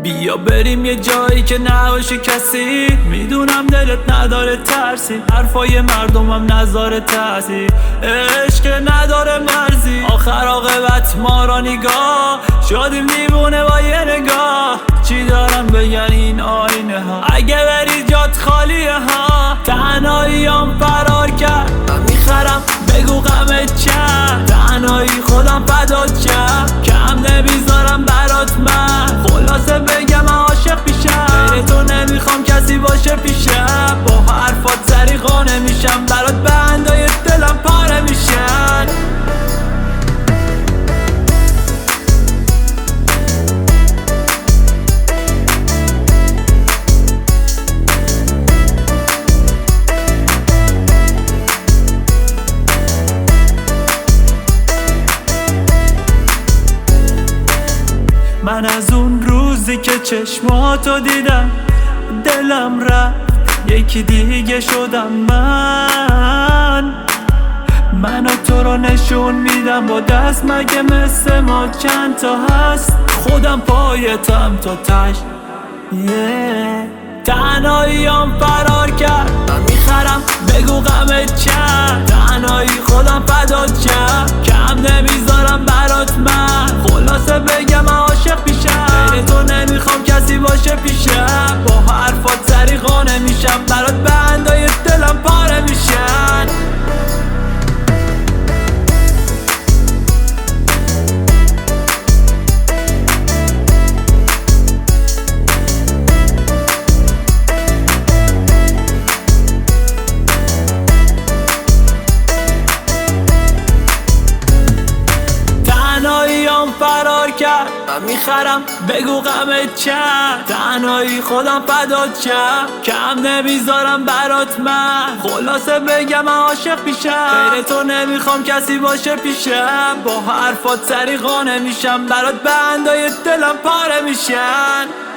بیا بریم یه جایی که نباشه کسی. میدونم دلت نداره ترسی، حرفای مردمم نذاره تاثیر. عشق نداره مرزی، آخر عاقبت ما را نگاه. شدیم دیوونه با یه نگاه. چی دارن بگن این آینه ها؟ اگه بری جات خالیه ها. تنهاییام فرار کرد، من میخرم بگو غمت چند. تنهایی خودم فدات کرد، کم نمیذارم برات من. خلاصه بگم من عاشق پیشم، غیر تو نمیخوام کسی باشه پیشم. با حرفات سریقا نمیشم، برات بندای دلم پاره میشن. من از اون روزی که چشماتو دیدم دلم رفت، یکی دیگه شدم من و تو رو نشون میدم با دست. مگه مثل ما چند تا هست؟ خودم پایتم تو تش. تنهاییام فرار کرد، من میخرم بگو غمت چند. تنهایی خودم فدات کرد، کم نمیذارم برات من. خلاصه بگم من عاشق پیشم، غیر تو نمیخوام کسی باشه پیشم. با حرفات سریقا نمیشم، برات بندای دلم پاره میشن. تنهاییام فرار کرد، من میخرم بگو غمت چند. تنهایی خودم فدات کرد، کم نمیذارم برات من. خلاصه بگم من عاشق پیشم، غیر تو نمیخوام کسی باشه پیشم. با حرفات سریقا نمیشم، برات بندای دلم پاره میشن.